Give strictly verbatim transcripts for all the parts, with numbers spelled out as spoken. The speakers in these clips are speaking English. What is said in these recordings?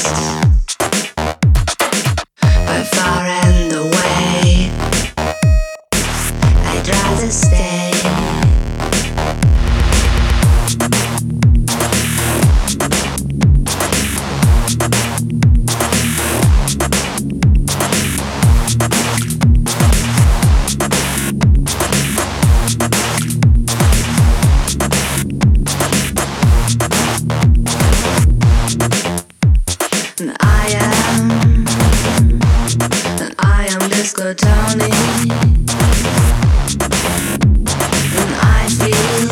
by far and away. I'd rather stay. And I am, and I am Disco Tony. And I feel,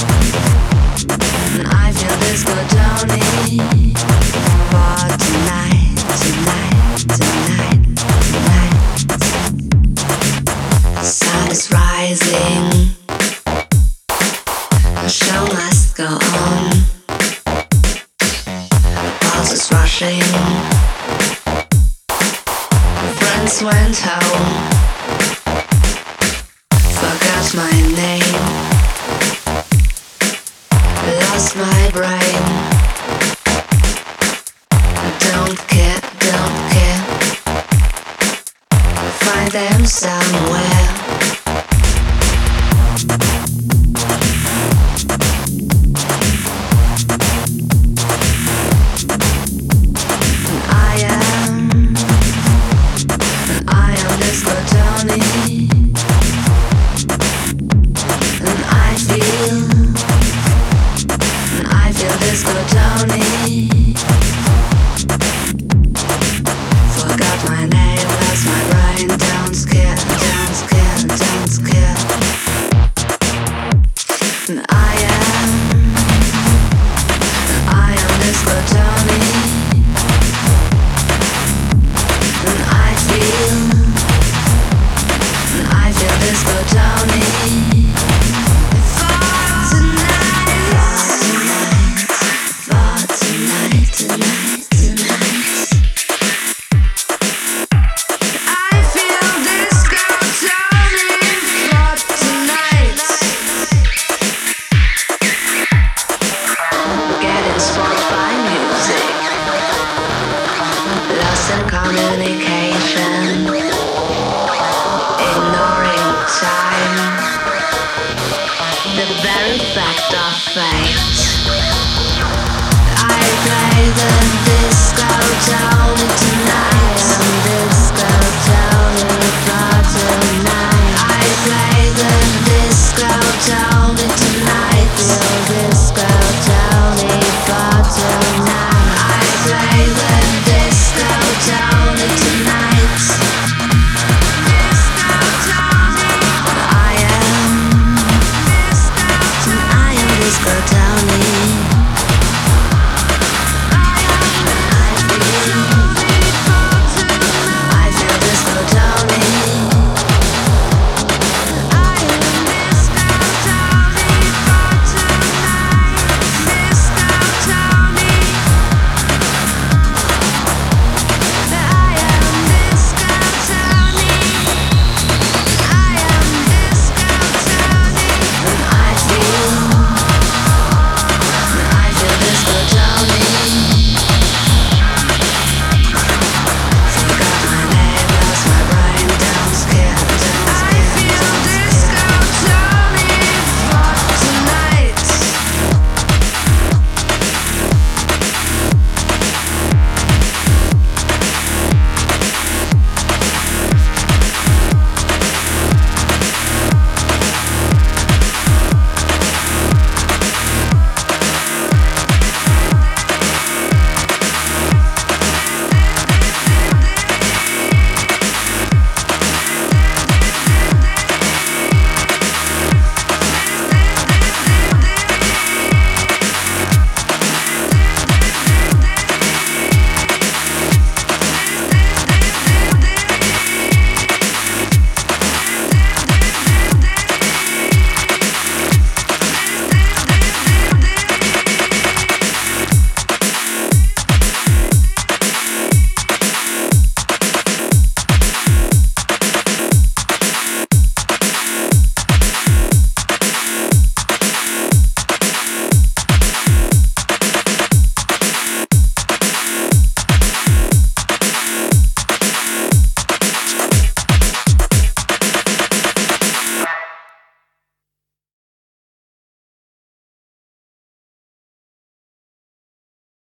and I feel Disco Tony. For tonight, tonight, tonight, tonight. The sun is rising, the show must go on. Pulse is rushing. Friends went home, forgot my name, lost my brain. Don't care, don't care. Find them somewhere. I am, I am Disco Tony. And I feel, and I feel Disco Tony. Forgot my name, lost my brain. Don't scare, don't scare, don't scare. And I am, I am Disco Tony. And I feel, and I feel Disco Tony. For tonight, for tonight, tonight, tonight. I feel Disco Tony for tonight. Getting spoiled by music, lost in communication, ignoring time, the very fact of fate. I play the